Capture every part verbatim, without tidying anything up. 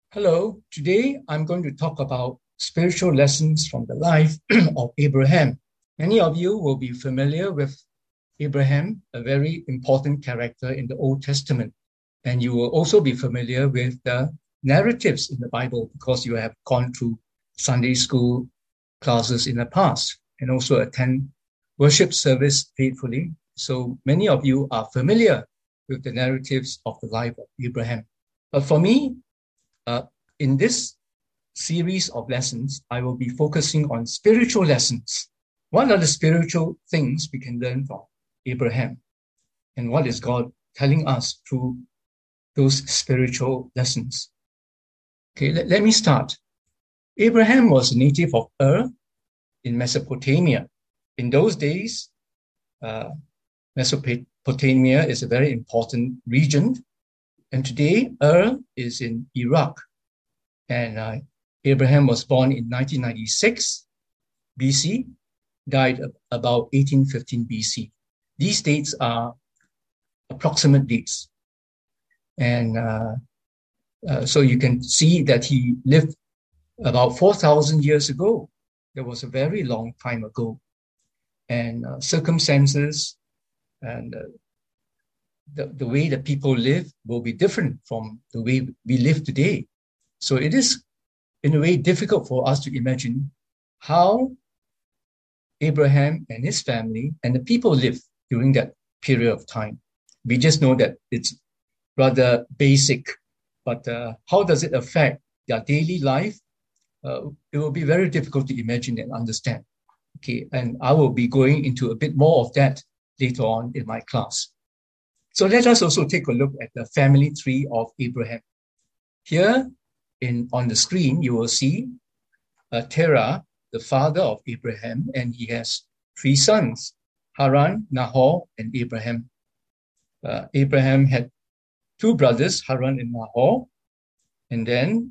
Hello, today I'm going to talk about spiritual lessons from the life of Abraham. Many of you will be familiar with Abraham, a very important character in the Old Testament. And you will also be familiar with the narratives in the Bible because you have gone through Sunday school classes in the past and also attend worship service faithfully. So many of you are familiar with the narratives of the life of Abraham. But for me, Uh, in this series of lessons, I will be focusing on spiritual lessons. What are the spiritual things we can learn from Abraham? And what is God telling us through those spiritual lessons? Okay, let, let me start. Abraham was a native of Ur in Mesopotamia. In those days, uh, Mesopotamia is a very important region. And today, Ur is in Iraq. And uh, Abraham was born in nineteen ninety-six B C, died about eighteen fifteen B C. These dates are approximate dates. And uh, uh, so you can see that he lived about four thousand years ago. That was a very long time ago. And uh, circumstances and uh, the, the way that people live will be different from the way we live today. So it is, in a way, difficult for us to imagine how Abraham and his family and the people lived during that period of time. We just know that it's rather basic, but uh, how does it affect their daily life? Uh, it will be very difficult to imagine and understand. Okay, and I will be going into a bit more of that later on in my class. So let us also take a look at the family tree of Abraham. Here in on the screen, you will see uh, Terah, the father of Abraham, and he has three sons, Haran, Nahor, and Abraham. Uh, Abraham had two brothers, Haran and Nahor, and then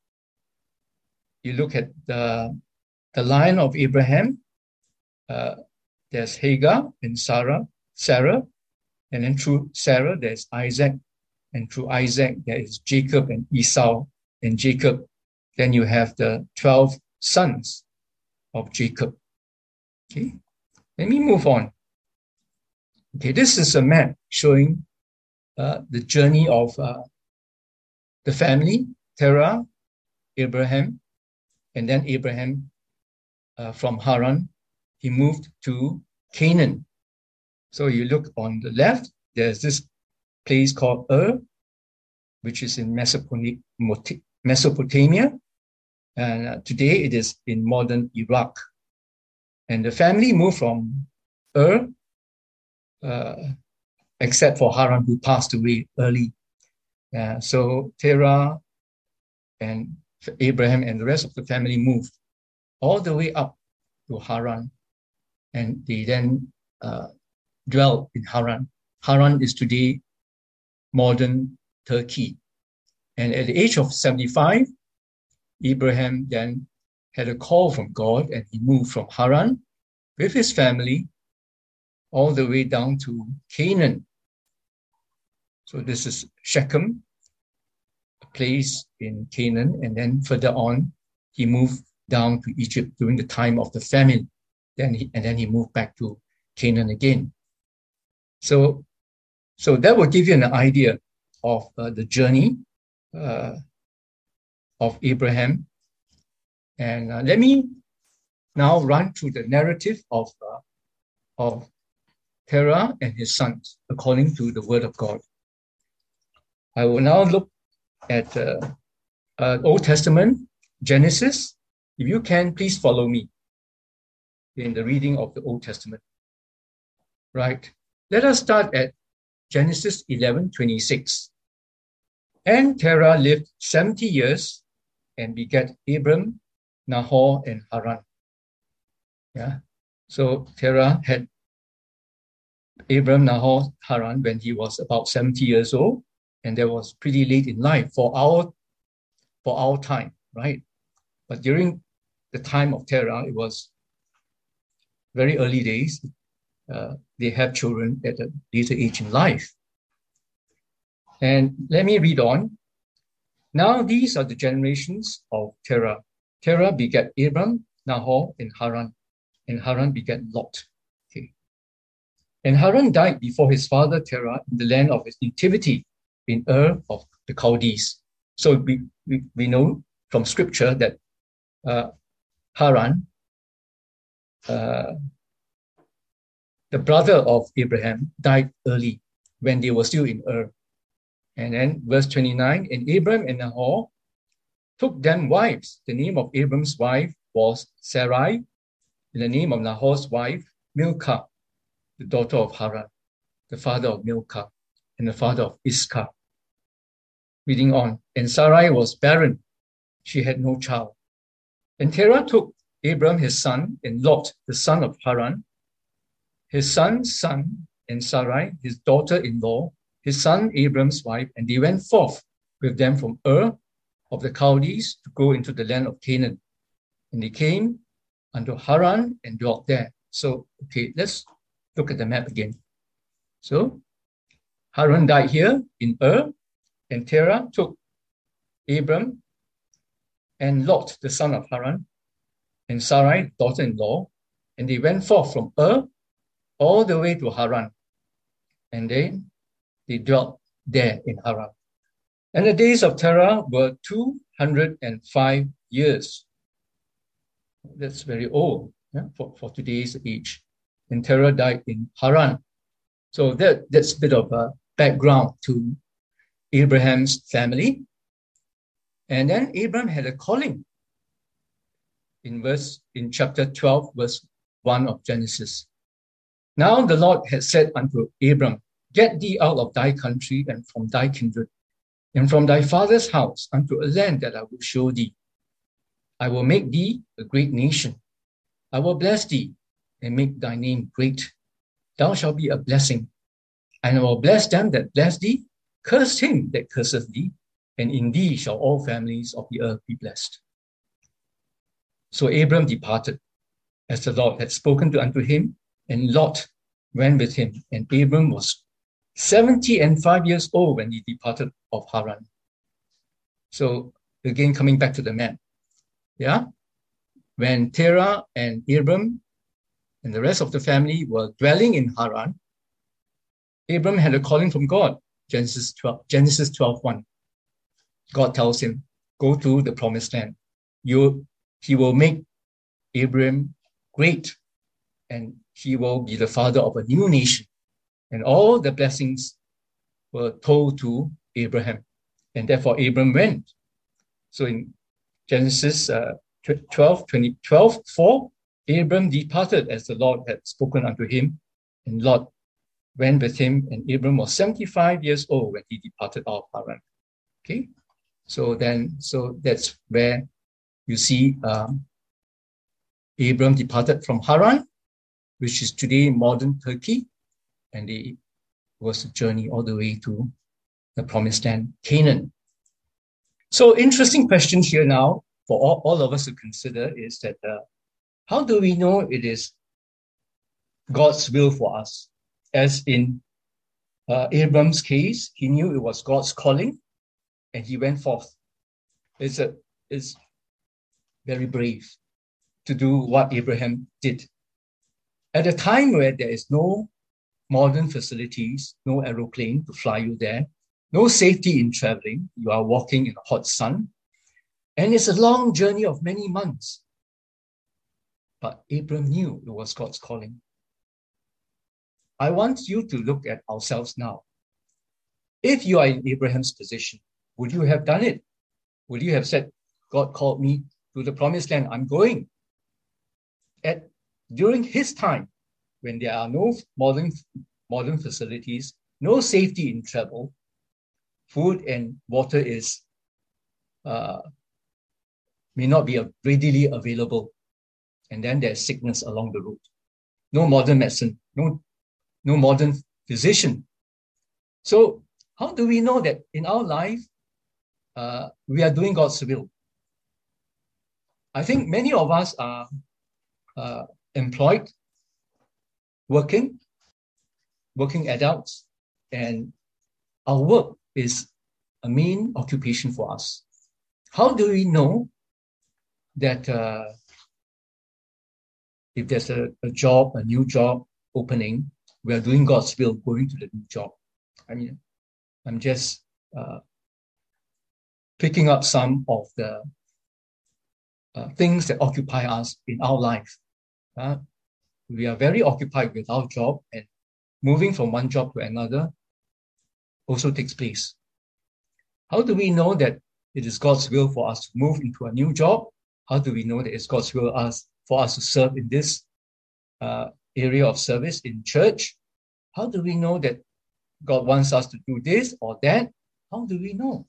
you look at the, the line of Abraham, uh, there's Hagar and Sarah, Sarah, and then through Sarah, there's Isaac, and through Isaac, there is Jacob and Esau, and Jacob. Then you have the twelve sons of Jacob. Okay, let me move on. Okay, this is a map showing uh, the journey of uh, the family, Terah, Abraham, and then Abraham uh, from Haran, he moved to Canaan. So you look on the left, there's this place called Ur, which is in Mesopotamia. And uh, today it is in modern Iraq. And the family moved from Ur, uh, except for Haran, who passed away early. Uh, so Terah and Abraham and the rest of the family moved all the way up to Haran. And they then uh, dwelt in Haran. Haran is today modern Turkey. And at the age of seventy-five, Abraham then had a call from God and he moved from Haran with his family all the way down to Canaan. So this is Shechem, a place in Canaan. And then further on, he moved down to Egypt during the time of the famine. Then he, and then he moved back to Canaan again. So, so that will give you an idea of uh, the journey uh, of Abraham. And uh, let me now run through the narrative of, uh, of Terah and his sons, according to the word of God. I will now look at uh, uh, Old Testament, Genesis. If you can, please follow me in the reading of the Old Testament. Right. Let us start at Genesis eleven twenty-six. And Terah lived seventy years and begat Abram, Nahor, and Haran. Yeah. So Terah had Abram, Nahor, Haran when he was about seventy years old, and that was pretty late in life for our for our time, right? But during the time of Terah, it was very early days. Uh, they have children at a later age in life. And let me read on. Now these are the generations of Terah. Terah begat Abram, Nahor, and Haran. And Haran begat Lot. Okay. And Haran died before his father Terah in the land of his nativity in Ur of the Chaldees. So we, we, we know from scripture that uh, Haran, uh, the brother of Abraham, died early when they were still in Ur. And then verse twenty-nine, and Abram and Nahor took them wives. The name of Abram's wife was Sarai, and the name of Nahor's wife, Milcah, the daughter of Haran, the father of Milcah, and the father of Iscah. Reading on, and Sarai was barren. She had no child. And Terah took Abram his son, and Lot, the son of Haran, his son's son, and Sarai, his daughter-in-law, his son Abram's wife, and they went forth with them from Ur of the Chaldees to go into the land of Canaan. And they came unto Haran and dwelt there. So, okay, let's look at the map again. So, Haran died here in Ur, and Terah took Abram and Lot, the son of Haran, and Sarai, daughter-in-law, and they went forth from Ur all the way to Haran. And they They dwelt there in Haran. And the days of Terah were two hundred five years. That's very old, yeah, for, for today's age. And Terah died in Haran. So that, that's a bit of a background to Abraham's family. And then Abraham had a calling in verse in chapter twelve, verse one of Genesis. Now the Lord had said unto Abram, get thee out of thy country and from thy kindred, and from thy father's house unto a land that I will show thee. I will make thee a great nation. I will bless thee and make thy name great. Thou shalt be a blessing. And I will bless them that bless thee, curse him that curseth thee, and in thee shall all families of the earth be blessed. So Abram departed, as the Lord had spoken to unto him, and Lot went with him, and Abram was seventy and five years old when he departed of Haran. So again, coming back to the map, yeah, when Terah and Abram and the rest of the family were dwelling in Haran, Abram had a calling from God. Genesis twelve, Genesis twelve one. God tells him, go to the promised land. You, he will make Abram great, and he will be the father of a new nation. And all the blessings were told to Abraham. And therefore, Abram went. So in Genesis uh, twelve, twenty, twelve, four, Abram departed as the Lord had spoken unto him, and Lot went with him, and Abram was seventy-five years old when he departed out of Haran. Okay, so then, so that's where you see um, Abram departed from Haran, which is today modern Turkey, and it was a journey all the way to the promised land, Canaan. So interesting question here now for all, all of us to consider is that uh, how do we know it is God's will for us? As in uh, Abram's case, he knew it was God's calling and he went forth. It's, a, it's very brave to do what Abraham did. At a time where there is no modern facilities, no aeroplane to fly you there, no safety in traveling, you are walking in the hot sun, and it's a long journey of many months. But Abram knew it was God's calling. I want you to look at ourselves now. If you are in Abraham's position, would you have done it? Would you have said, God called me to the promised land, I'm going? At, during his time, when there are no modern, modern facilities, no safety in travel, food and water is uh, may not be readily available. And then there's sickness along the road. No modern medicine, no, no modern physician. So how do we know that in our life, uh, we are doing God's will? I think many of us are uh, employed, working, working adults, and our work is a main occupation for us. How do we know that uh, if there's a, a job, a new job opening, we are doing God's will, going to the new job? I mean, I'm just uh, picking up some of the uh, things that occupy us in our life. Uh, we are very occupied with our job, and moving from one job to another also takes place. How do we know that it is God's will for us to move into a new job? How do we know that it's God's will us, for us to serve in this uh, area of service in church? How do we know that God wants us to do this or that? How do we know?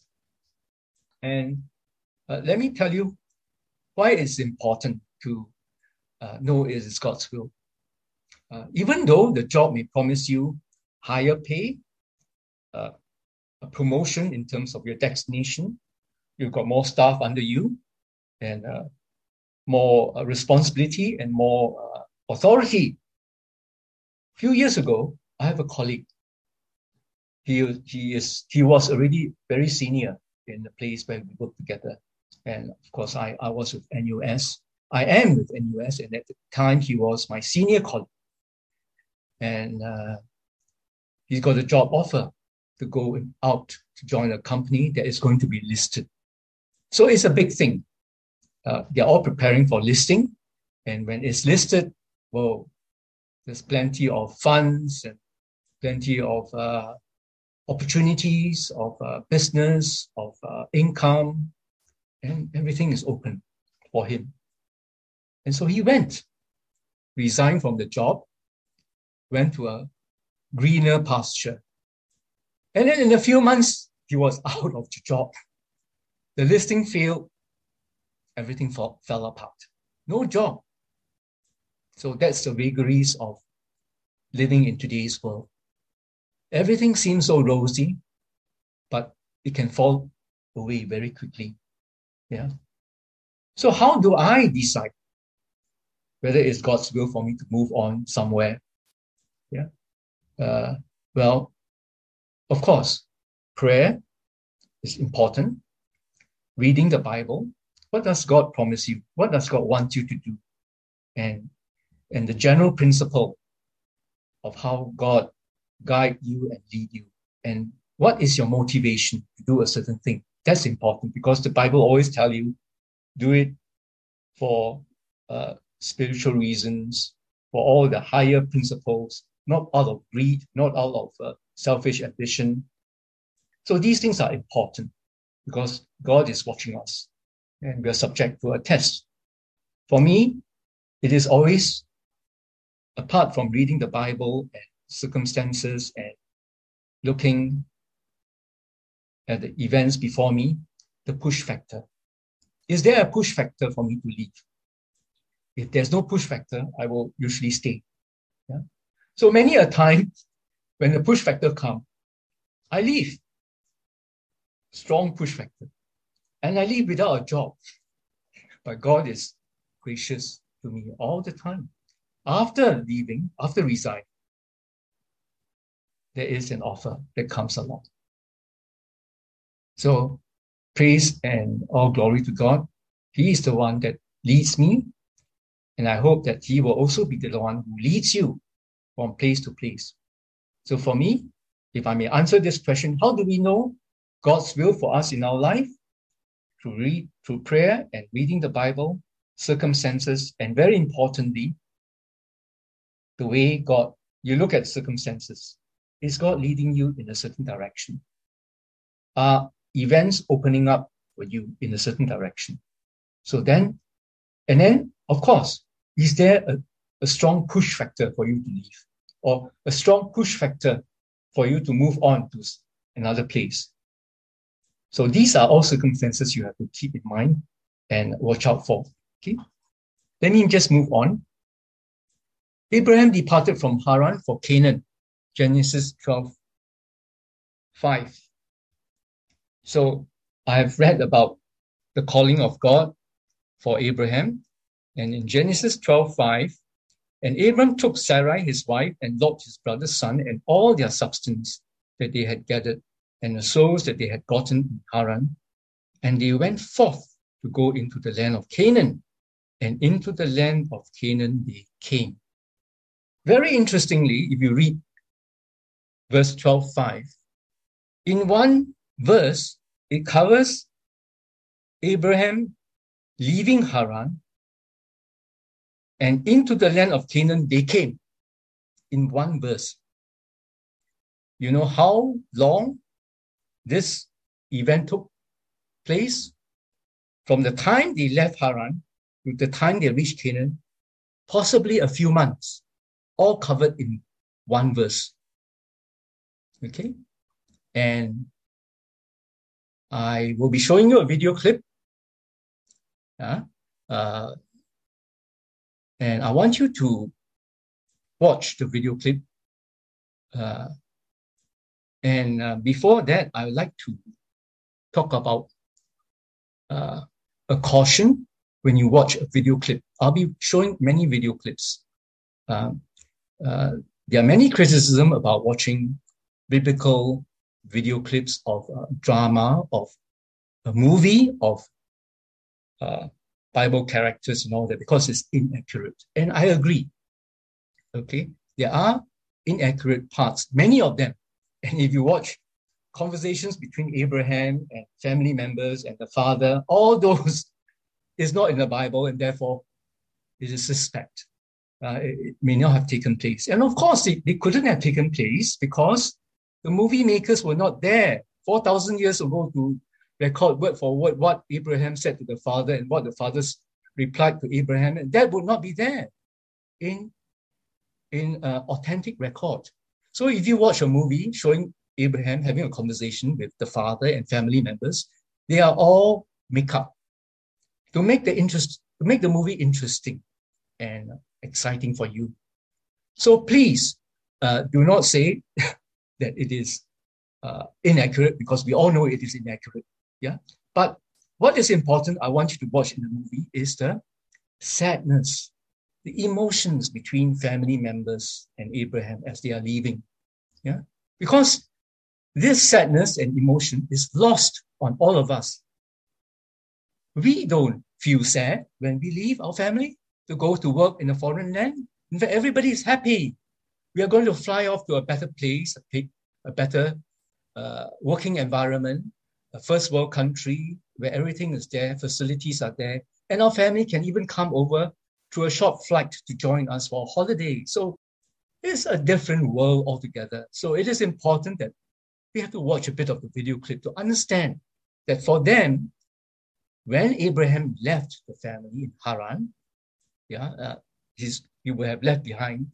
And uh, let me tell you why it's important to uh, know it is God's will. Uh, even though the job may promise you higher pay, uh, a promotion in terms of your designation, you've got more staff under you, and uh, more uh, responsibility and more uh, authority. A few years ago, I have a colleague. He, he, is, he was already very senior in the place where we work together. And of course, I, I was with N U S. I am with N U S, and at the time, he was my senior colleague. And uh, he's got a job offer to go out to join a company that is going to be listed. So it's a big thing. Uh, they're all preparing for listing. And when it's listed, well, there's plenty of funds and plenty of uh, opportunities of uh, business, of uh, income, and everything is open for him. And so he went, resigned from the job, went to a greener pasture. And then in a few months, he was out of the job. The listing failed. Everything fell, fell apart. No job. So that's the vagaries of living in today's world. Everything seems so rosy, but it can fall away very quickly. Yeah. So how do I decide whether it's God's will for me to move on somewhere? Yeah. Uh, well, of course, prayer is important. Reading the Bible. What does God promise you? What does God want you to do? And, and the general principle of how God guide you and lead you. And what is your motivation to do a certain thing? That's important, because the Bible always tell you, do it for uh, spiritual reasons, for all the higher principles, not out of greed, not out of uh, selfish ambition. So these things are important because God is watching us and we are subject to a test. For me, it is always, apart from reading the Bible and circumstances and looking at the events before me, the push factor. Is there a push factor for me to leave? If there's no push factor, I will usually stay. Yeah? So many a time, when the push factor comes, I leave. Strong push factor. And I leave without a job. But God is gracious to me all the time. After leaving, after resigning, there is an offer that comes along. So praise and all glory to God. He is the one that leads me. And I hope that he will also be the one who leads you from place to place. So for me, if I may answer this question, how do we know God's will for us in our life? Through read, through prayer and reading the Bible, circumstances, and very importantly, the way God, you look at circumstances. Is God leading you in a certain direction? Are events opening up for you in a certain direction? So then, and then, of course, is there a, a strong push factor for you to leave? Or a strong push factor for you to move on to another place? So these are all circumstances you have to keep in mind and watch out for. Okay. Let me just move on. Abraham departed from Haran for Canaan. Genesis twelve five. So I have read about the calling of God for Abraham. And in Genesis twelve five, and Abram took Sarai his wife and Lot his brother's son and all their substance that they had gathered and the souls that they had gotten in Haran, and they went forth to go into the land of Canaan, and into the land of Canaan they came. Very interestingly, if you read verse twelve five, in one verse, it covers Abraham leaving Haran, and into the land of Canaan they came, in one verse. You know how long this event took place? From the time they left Haran to the time they reached Canaan, possibly a few months, all covered in one verse. Okay? And I will be showing you a video clip. Uh, uh, and I want you to watch the video clip. Uh, and uh, before that, I would like to talk about uh, a caution when you watch a video clip. I'll be showing many video clips. Um, uh, there are many criticisms about watching biblical video clips of uh, drama, of a movie, of uh, Bible characters and all that, because it's inaccurate. And I agree. Okay, there are inaccurate parts, many of them. And if you watch conversations between Abraham and family members and the father, all those is not in the Bible, and therefore it is suspect. Uh, it, it may not have taken place. And of course, it, it couldn't have taken place because the movie makers were not there four thousand years ago to record word for word what Abraham said to the father and what the father replied to Abraham. And that would not be there in, in uh, authentic record. So if you watch a movie showing Abraham having a conversation with the father and family members, they are all make up to make the interest, to make the movie interesting and exciting for you. So please uh, do not say that it is uh, inaccurate, because we all know it is inaccurate. Yeah. But what is important, I want you to watch in the movie, is the sadness, the emotions between family members and Abraham as they are leaving. Yeah. Because this sadness and emotion is lost on all of us. We don't feel sad when we leave our family to go to work in a foreign land. In fact, everybody is happy. We are going to fly off to a better place, a, a better uh, working environment, a first world country where everything is there, facilities are there, and our family can even come over through a short flight to join us for a holiday. So it's a different world altogether. So it is important that we have to watch a bit of the video clip to understand that for them, when Abraham left the family in Haran, yeah, uh, his, he would have left behind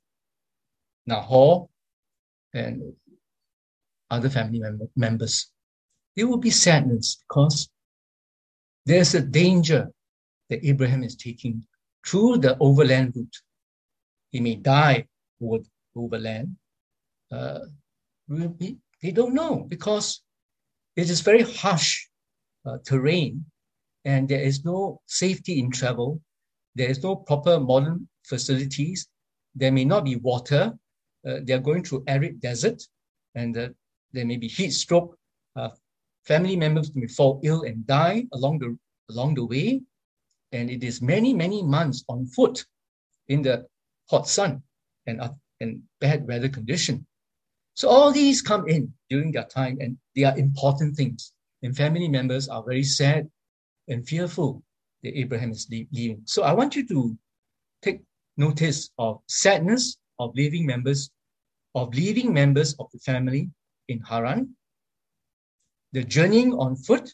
Nahor and other family mem- members. There will be sadness because there's a danger that Abraham is taking through the overland route. He may die over overland. Uh, be, they don't know because it is very harsh uh, terrain, and there is no safety in travel. There is no proper modern facilities. There may not be water. Uh, they are going through arid desert, and uh, there may be heat stroke. Uh, family members may fall ill and die along the along the way, and it is many many months on foot in the hot sun and uh, and bad weather condition. So all these come in during their time, and they are important things. And family members are very sad and fearful that Abraham is leaving. So I want you to take notice of sadness of leaving members, of leaving members of the family in Haran, the journeying on foot,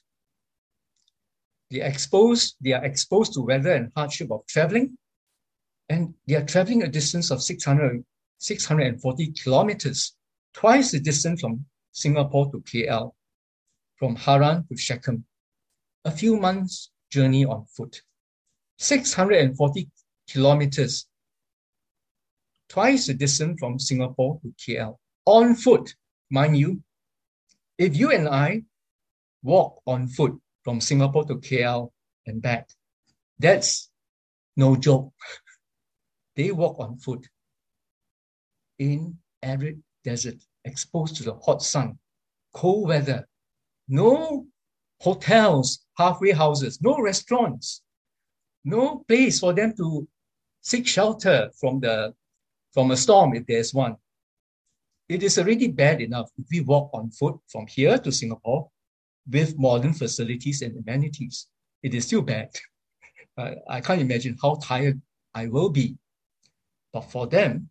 they exposed, they are exposed to weather and hardship of traveling, and they are traveling a distance of six hundred, six hundred forty kilometers, twice the distance from Singapore to K L, from Haran to Shechem, a few months journey on foot, six hundred forty kilometers, twice the distance from Singapore to K L, on foot, mind you. If you and I walk on foot from Singapore to K L and back, that's no joke. They walk on foot in arid desert, exposed to the hot sun, cold weather, no hotels, halfway houses, no restaurants, no place for them to seek shelter from the from a storm if there's one. It is already bad enough if we walk on foot from here to Singapore with modern facilities and amenities. It is still bad. Uh, I can't imagine how tired I will be. But for them,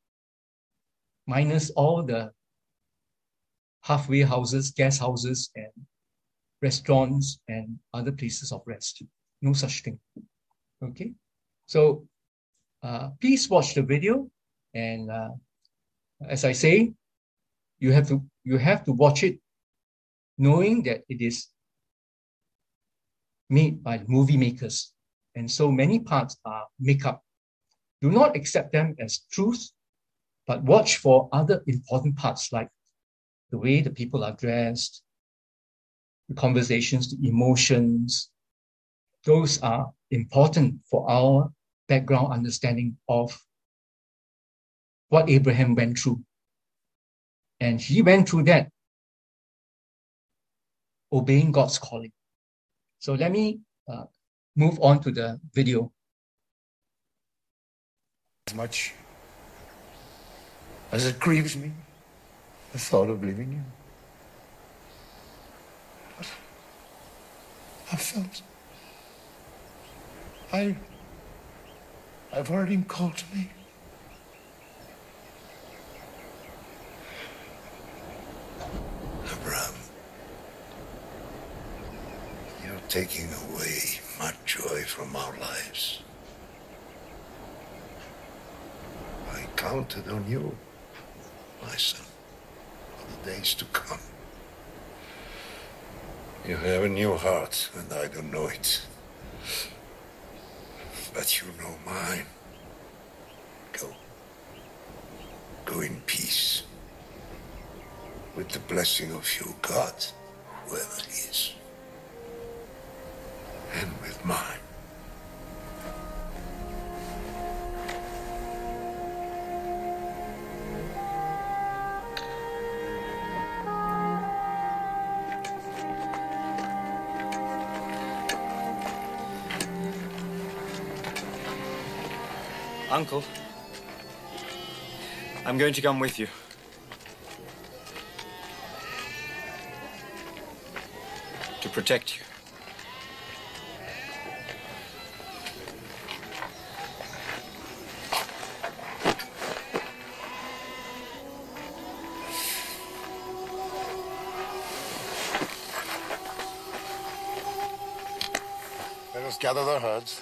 minus all the halfway houses, guest houses, and restaurants and other places of rest, no such thing. Okay, so uh, please watch the video, and uh, as I say, you have to you have to watch it, knowing that it is made by movie makers, and so many parts are makeup. Do not accept them as truth, but watch for other important parts like the way the people are dressed, the conversations, the emotions. Those are important for our background understanding of what Abraham went through. And he went through that obeying God's calling. So let me uh, move on to the video. As much as it grieves me, the thought of leaving you. But I felt I I've heard him call to me. Abraham, you're taking away my joy from our lives. I counted on you, my son, for the days to come. You have a new heart, and I don't know it. But you know mine. Go. Go in peace. With the blessing of your God, whoever he is. And with mine. Uncle, I'm going to come with you. To protect you. Let us gather the herds.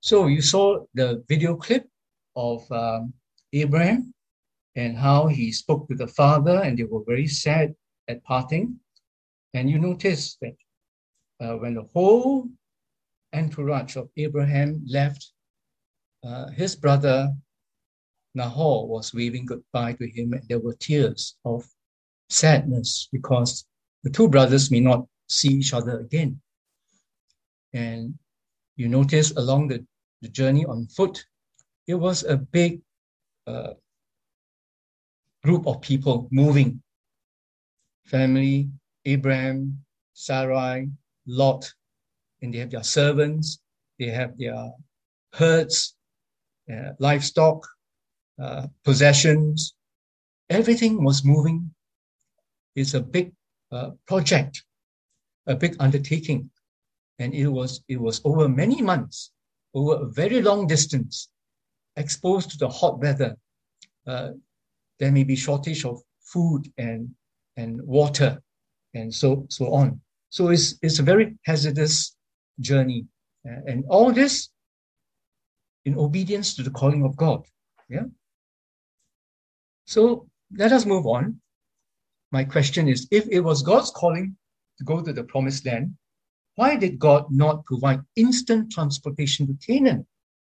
So you saw the video clip of um, Abraham and how he spoke to the father, and they were very sad at parting. And you notice that uh, when the whole entourage of Abraham left, uh, his brother Nahor was waving goodbye to him, and there were tears of sadness because the two brothers may not see each other again. And you notice along the, the journey on foot, it was a big uh, group of people moving. Family, Abraham, Sarai, Lot, and they have their servants, they have their herds, uh, livestock, uh, possessions. Everything was moving. It's a big uh, project, a big undertaking. And it was, it was over many months, over a very long distance, exposed to the hot weather. Uh, there may be shortage of food and, and water and so, so on. So it's, it's a very hazardous journey. Uh, and all this in obedience to the calling of God. Yeah. So let us move on. My question is, if it was God's calling to go to the promised land, why did God not provide instant transportation to Canaan?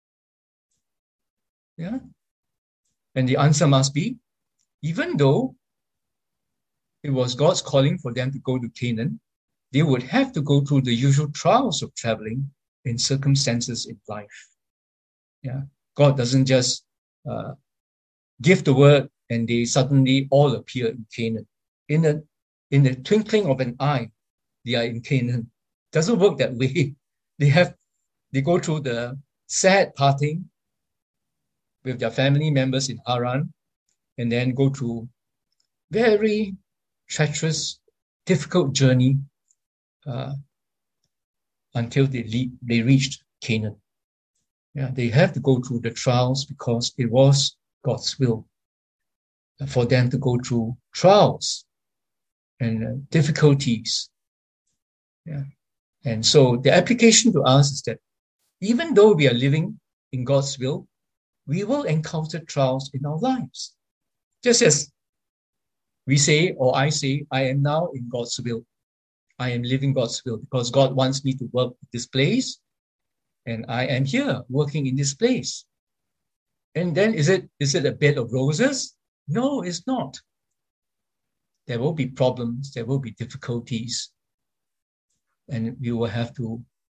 Yeah. And the answer must be, even though it was God's calling for them to go to Canaan, they would have to go through the usual trials of traveling in circumstances in life. Yeah. God doesn't just uh, give the word and they suddenly all appear in Canaan. In the, in the twinkling of an eye, they are in Canaan. Doesn't work that way. They have, they go through the sad parting with their family members in Haran, and then go through very treacherous, difficult journey uh, until they le- they reached Canaan. Yeah, they have to go through the trials because it was God's will for them to go through trials and uh, difficulties. Yeah. And so the application to us is that even though we are living in God's will, we will encounter trials in our lives. Just as we say, or I say, I am now in God's will. I am living God's will because God wants me to work in this place, and I am here working in this place. And then is it is it a bed of roses? No, it's not. There will be problems, there will be difficulties, and we will have to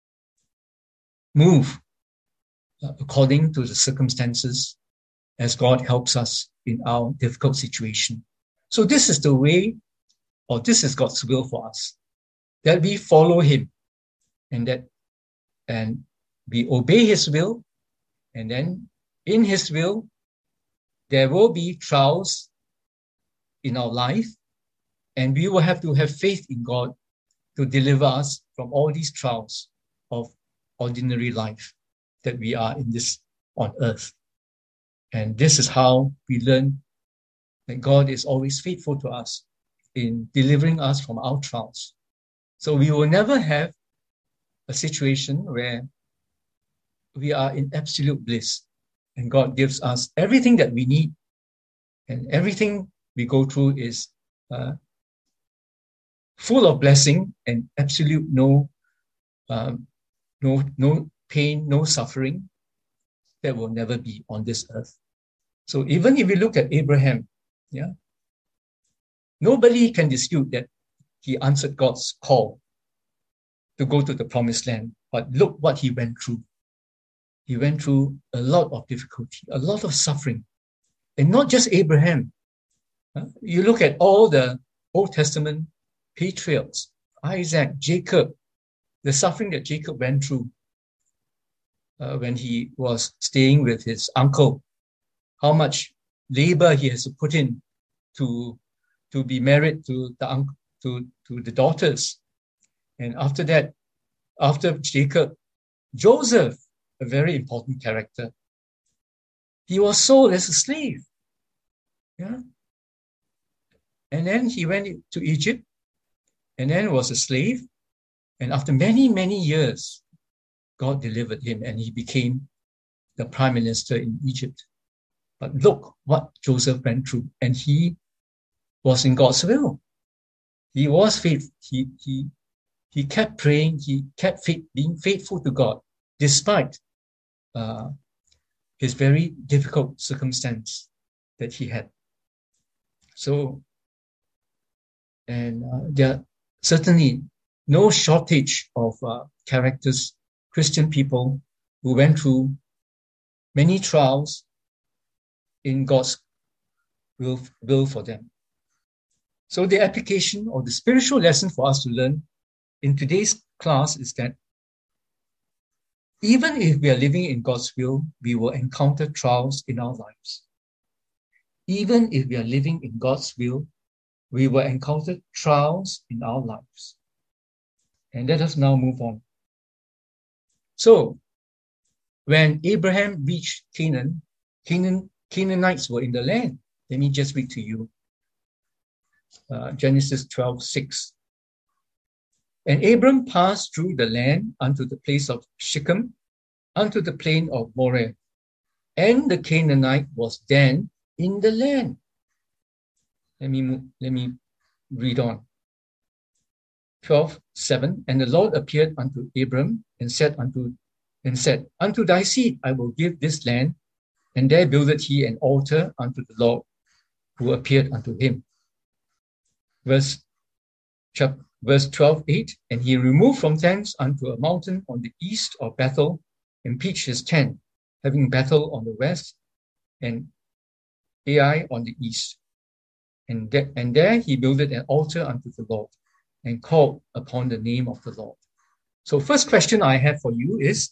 move uh, according to the circumstances as God helps us in our difficult situation. So this is the way, or this is God's will for us, that we follow him and that and we obey his will, and then in his will, there will be trials in our life, and we will have to have faith in God to deliver us from all these trials of ordinary life that we are in this on earth. And this is how we learn that God is always faithful to us in delivering us from our trials. So we will never have a situation where we are in absolute bliss and God gives us everything that we need, and everything we go through is uh, full of blessing and absolute no, um, no, no pain, no suffering. That will never be on this earth. So even if we look at Abraham, yeah, nobody can dispute that he answered God's call to go to the promised land. But look what he went through. He went through a lot of difficulty, a lot of suffering. And not just Abraham. Uh, you look at all the Old Testament patriarchs, Isaac, Jacob, the suffering that Jacob went through uh, when he was staying with his uncle, how much labor he has to put in to, to be married to the, un- to, to the daughters. And after that, after Jacob, Joseph, a very important character, he was sold as a slave. Yeah. And then he went to Egypt and then was a slave. And after many, many years, God delivered him and he became the prime minister in Egypt. But look what Joseph went through, and he was in God's will. He was faithful. He, he, he kept praying. He kept faith, being faithful to God, despite uh, his very difficult circumstance that he had. So, and uh, there are certainly no shortage of uh, characters, Christian people who went through many trials in God's will, will for them. So the application or the spiritual lesson for us to learn in today's class is that even if we are living in God's will, we will encounter trials in our lives. Even if we are living in God's will, we will encounter trials in our lives. And let us now move on. So, when Abraham reached Canaan, Canaan Canaanites were in the land. Let me just read to you. Uh, Genesis twelve six. And Abram passed through the land unto the place of Shechem, unto the plain of Moreh. And the Canaanite was then in the land. Let me, move, let me read on. twelve seven. And the Lord appeared unto Abram and said unto and said, Unto thy seed I will give this land. And there builded he an altar unto the Lord, who appeared unto him. Verse, chapter, verse twelve eight. And he removed from thence unto a mountain on the east of Bethel, and pitched his tent, having Bethel on the west, and Ai on the east. And, de- and there he builded an altar unto the Lord, and called upon the name of the Lord. So first question I have for you is,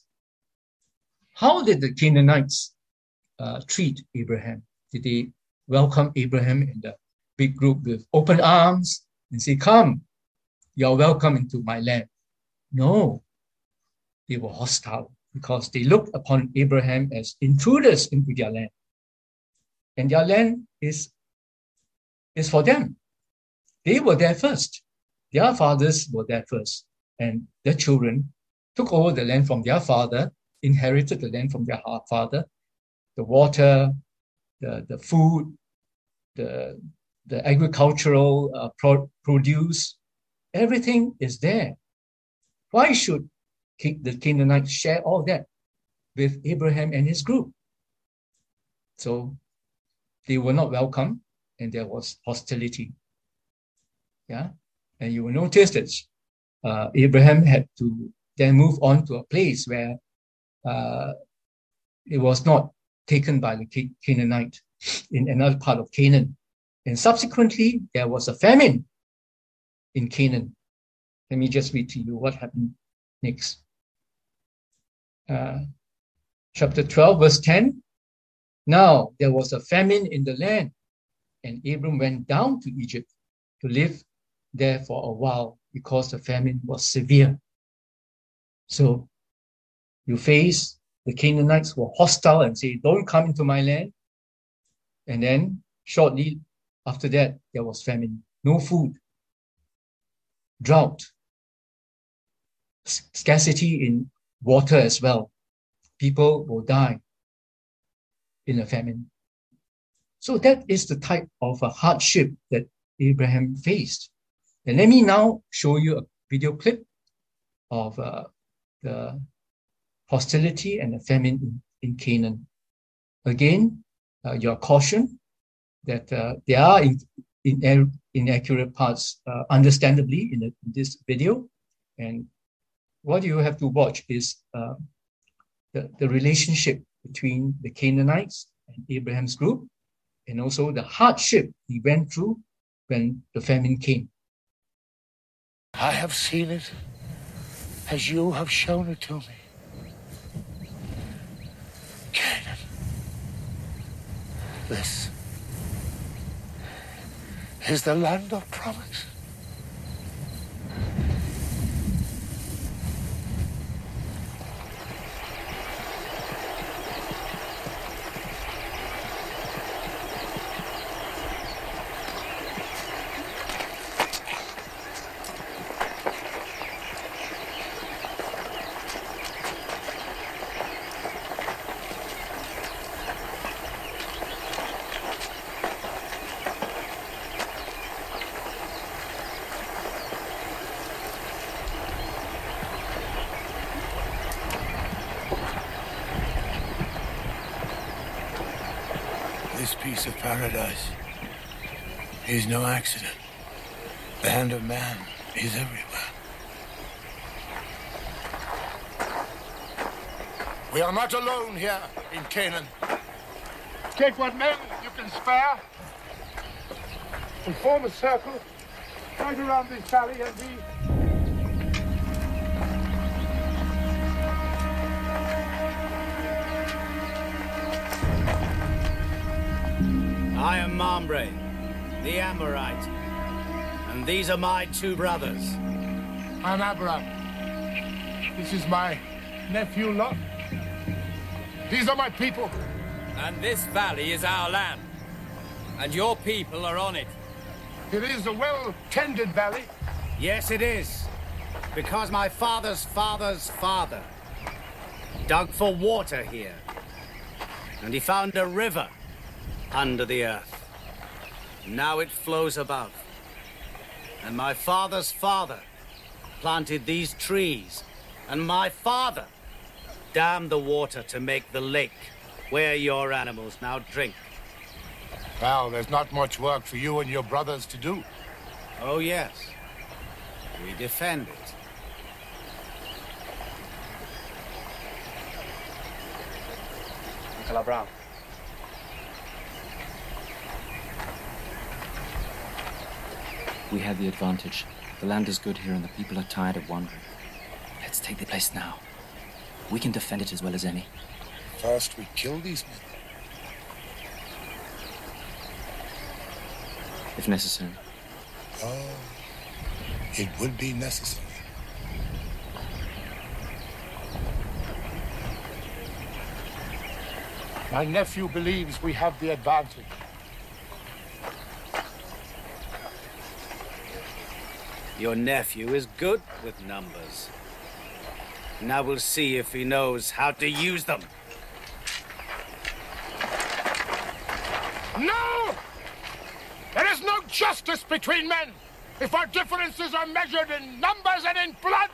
how did the Canaanites uh, treat Abraham? Did they welcome Abraham in the big group with open arms and say, come, you're welcome into my land? No, they were hostile because they looked upon Abraham as intruders into their land. And their land is, is for them. They were there first. Their fathers were there first. And their children took over the land from their father, inherited the land from their father, the water, the, the food, the, the agricultural uh, pro- produce, everything is there. Why should the Canaanites share all that with Abraham and his group? So they were not welcome, and there was hostility. Yeah, and you will notice that uh, Abraham had to then move on to a place where uh, it was not taken by the Canaanite in another part of Canaan. And subsequently, there was a famine in Canaan. Let me just read to you what happened next. Uh, chapter twelve, verse ten. Now there was a famine in the land, and Abram went down to Egypt to live there for a while because the famine was severe. So you face the Canaanites who were hostile and say, don't come into my land. And then shortly after that, there was famine. No food, drought, scarcity in water as well. People will die in a famine. So that is the type of a hardship that Abraham faced. And let me now show you a video clip of uh, the hostility and the famine in, in Canaan. Again, uh, you're cautioned that uh, there are in, in, inaccurate parts, uh, understandably, in, the, in this video. And what you have to watch is uh, the, the relationship between the Canaanites and Abraham's group, and also the hardship he went through when the famine came. I have seen it as you have shown it to me. Canaan. This is the land of promise. piece of paradise is no accident. The hand of man is everywhere. We are not alone here in Canaan. Take what men you can spare and form a circle right around this valley and we... I am Mamre, the Amorite, and these are my two brothers. I'm Abraham. This is my nephew Lot. These are my people. And this valley is our land, and your people are on it. It is a well-tended valley. Yes, it is, because my father's father's father dug for water here, and he found a river under the earth. Now it flows above. And my father's father planted these trees, and my father dammed the water to make the lake where your animals now drink. Well, there's not much work for you and your brothers to do. Oh, yes. We defend it. Uncle Abraham. We have the advantage. The land is good here and the people are tired of wandering. Let's take the place now. We can defend it as well as any. First, we kill these men. If necessary. Oh, it would be necessary. My nephew believes we have the advantage. Your nephew is good with numbers. Now we'll see if he knows how to use them. No! There is no justice between men if our differences are measured in numbers and in blood.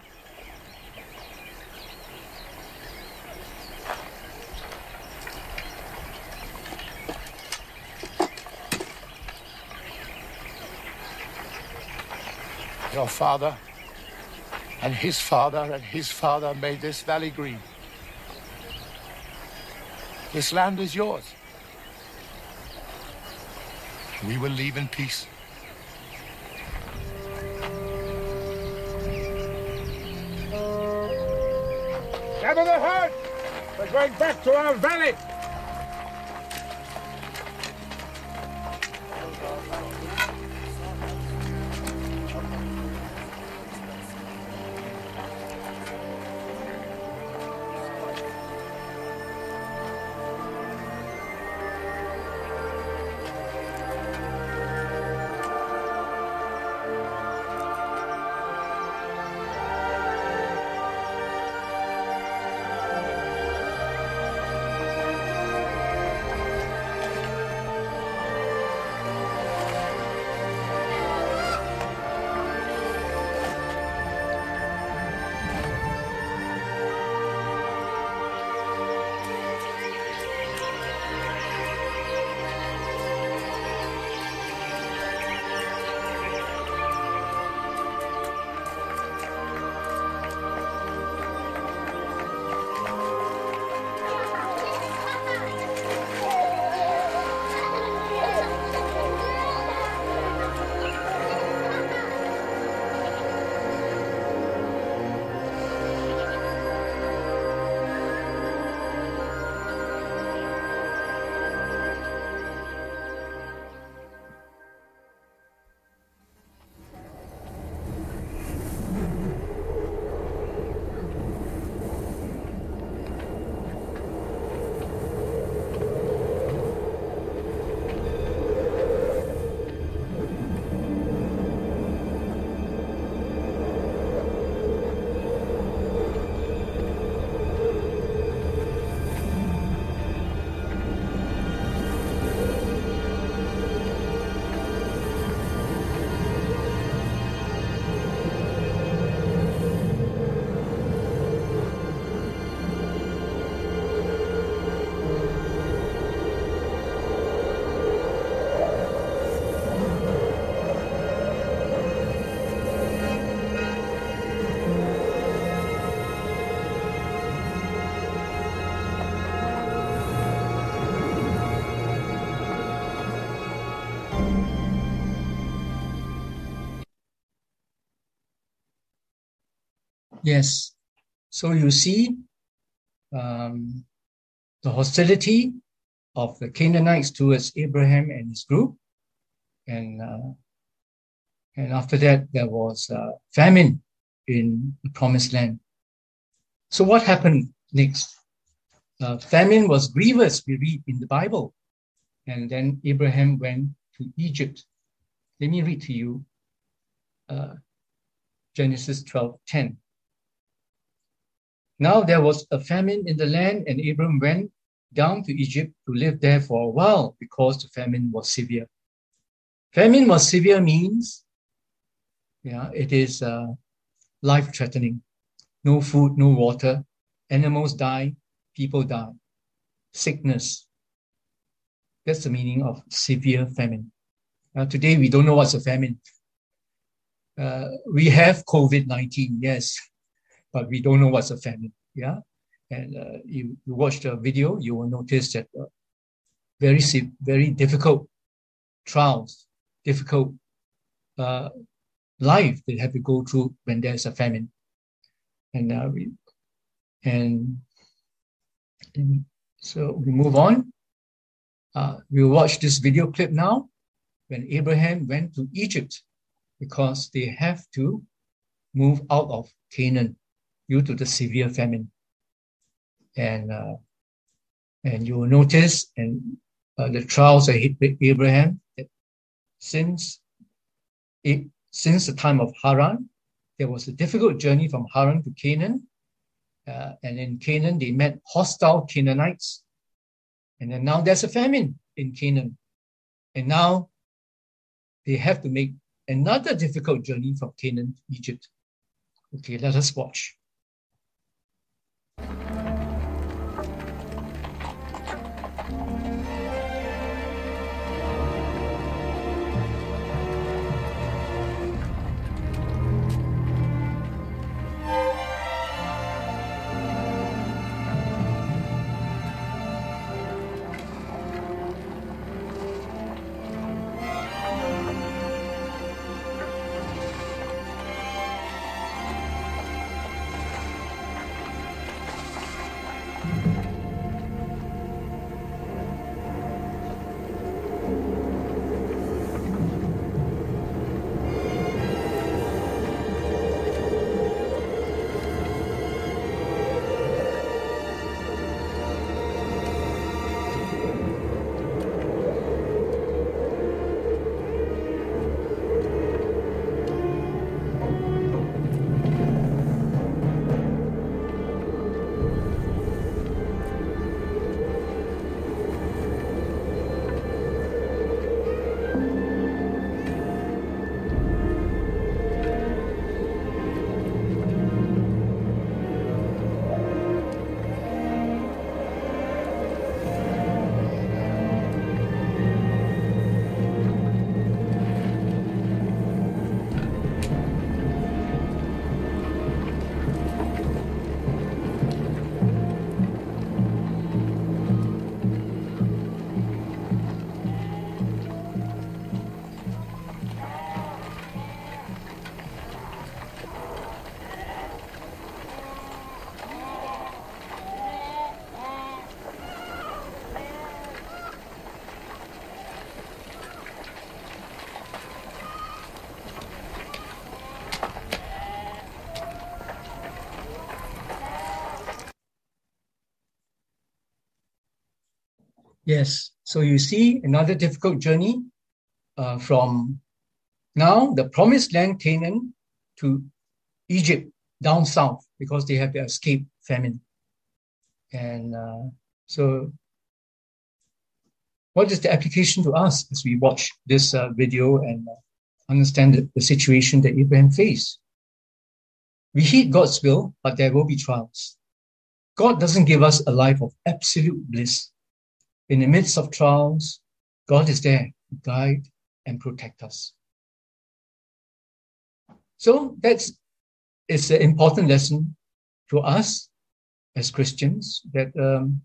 Your father and his father and his father made this valley green. This land is yours. We will leave in peace. Gather the herd! We're going back to our valley! Yes. So you see um, the hostility of the Canaanites towards Abraham and his group. And, uh, and after that, there was uh, famine in the promised land. So what happened next? Uh, famine was grievous, we read in the Bible. And then Abraham went to Egypt. Let me read to you uh, Genesis twelve ten. Now there was a famine in the land, and Abram went down to Egypt to live there for a while because the famine was severe. Famine was severe means, yeah, it is uh, life-threatening. No food, no water, animals die, people die, sickness. That's the meaning of severe famine. Uh, today, we don't know what's a famine. Uh, we have COVID nineteen, yes, but we don't know what's a famine, yeah? And uh, you, you watch the video, you will notice that uh, very, very difficult trials, difficult uh, life they have to go through when there's a famine. And, uh, we, and, and so we move on. Uh, we'll watch this video clip now when Abraham went to Egypt because they have to move out of Canaan due to the severe famine. And uh, and you will notice and uh, the trials that hit Abraham that since it, since the time of Haran, there was a difficult journey from Haran to Canaan. Uh, and in Canaan, they met hostile Canaanites. And then now there's a famine in Canaan. And now they have to make another difficult journey from Canaan to Egypt. Okay, let us watch. Yes, so you see another difficult journey uh, from now the promised land Canaan to Egypt down south because they have to escape famine. And uh, so what is the application to us as we watch this uh, video and uh, understand the, the situation that Abraham faced? We heed God's will, but there will be trials. God doesn't give us a life of absolute bliss. In the midst of trials, God is there to guide and protect us. So that's it's an important lesson to us as Christians that um,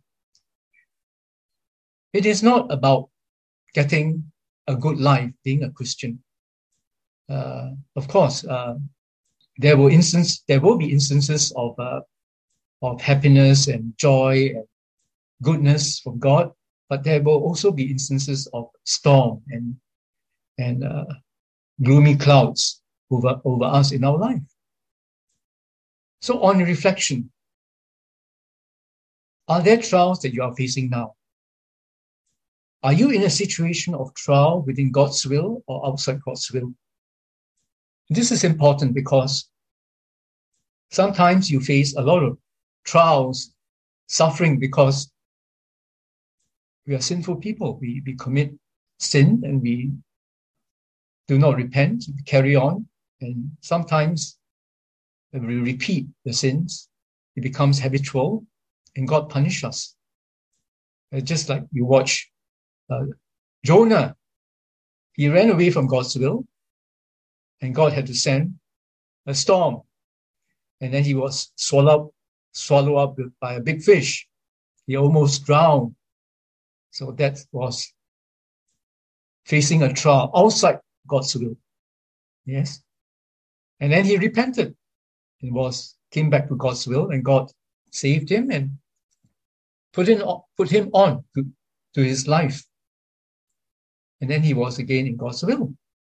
it is not about getting a good life, being a Christian. Uh, of course, uh, there will instance there will be instances of uh, of happiness and joy and goodness from God, but there will also be instances of storm and and uh, gloomy clouds over over us in our life. So, on reflection, are there trials that you are facing now? Are you in a situation of trial within God's will or outside God's will? This is important because sometimes you face a lot of trials, suffering, because we are sinful people. We, we commit sin and we do not repent, we carry on, and sometimes when we repeat the sins, it becomes habitual, and God punishes us. It's just like you watch uh, Jonah. He ran away from God's will, and God had to send a storm, and then he was swallowed, swallowed up by a big fish. He almost drowned. So that was facing a trial outside God's will. Yes. And then he repented and was came back to God's will, and God saved him and put in put him on to, to his life. And then he was again in God's will.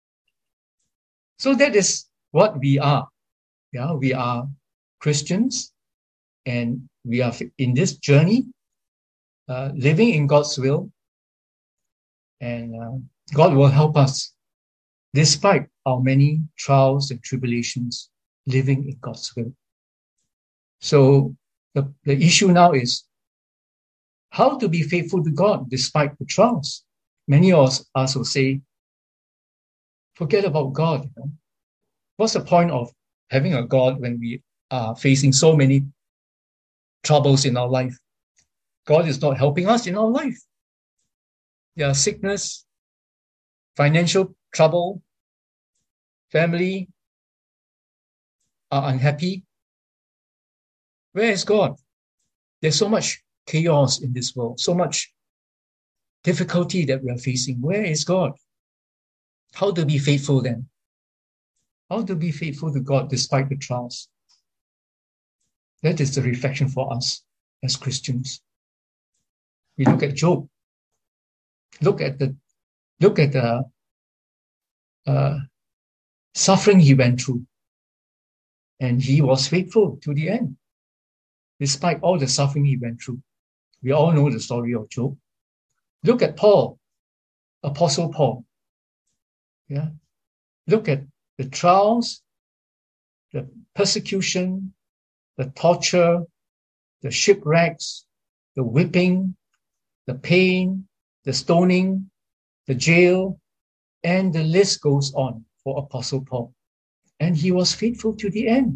So that is what we are. Yeah, we are Christians, and we are in this journey, uh, living in God's will, and uh, God will help us despite our many trials and tribulations, living in God's will. So the, the issue now is how to be faithful to God despite the trials. Many of us will say, forget about God. You know? What's the point of having a God when we are facing so many troubles in our life? God is not helping us in our life. There are sickness, financial trouble, family are unhappy. Where is God? There's so much chaos in this world, so much difficulty that we are facing. Where is God? How to be faithful then? How to be faithful to God despite the trials? That is the reflection for us as Christians. We look at Job. Look at the look at the uh, suffering he went through, and he was faithful to the end, despite all the suffering he went through. We all know the story of Job. Look at Paul, Apostle Paul. Yeah, look at the trials, the persecution, the torture, the shipwrecks, the whipping, the pain, the stoning, the jail, and the list goes on for Apostle Paul. And he was faithful to the end.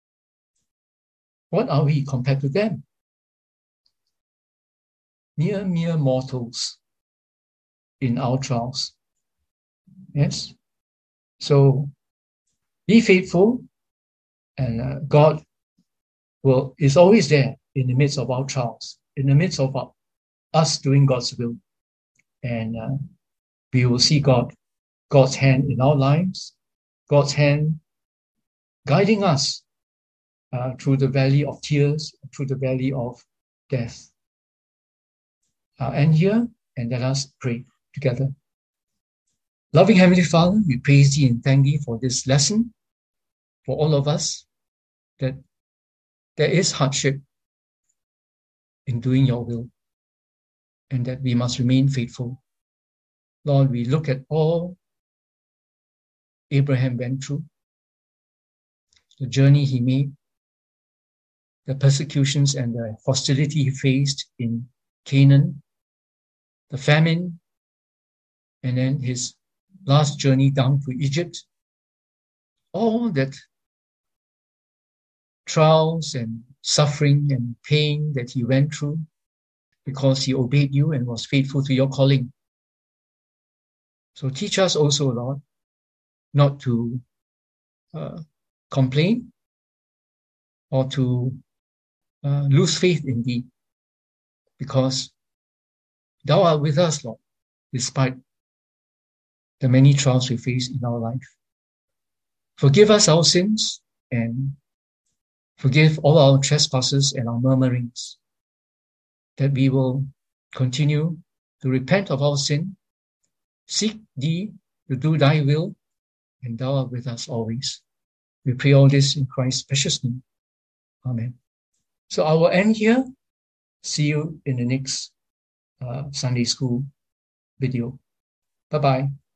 What are we compared to them? Mere, mere mortals in our trials. Yes? So be faithful, and uh, God will is always there in the midst of our trials, in the midst of our, us doing God's will. And uh, we will see God, God's hand in our lives, God's hand guiding us uh, through the valley of tears, through the valley of death. Uh, and here, and let us pray together. Loving Heavenly Father, we praise Thee and thank Thee for this lesson, for all of us, that there is hardship in doing Your will, and that we must remain faithful. Lord, we look at all Abraham went through, the journey he made, the persecutions and the hostility he faced in Canaan, the famine, and then his last journey down to Egypt. All that trials and suffering and pain that he went through because he obeyed You and was faithful to Your calling. So teach us also, Lord, not to uh, complain or to uh, lose faith in Thee, because Thou art with us, Lord, despite the many trials we face in our life. Forgive us our sins and forgive all our trespasses and our murmurings, that we will continue to repent of our sin, seek thee to do thy will, and thou art with us always. We pray all this in Christ's precious name. Amen. So I will end here. See you in the next uh, Sunday school video. Bye-bye.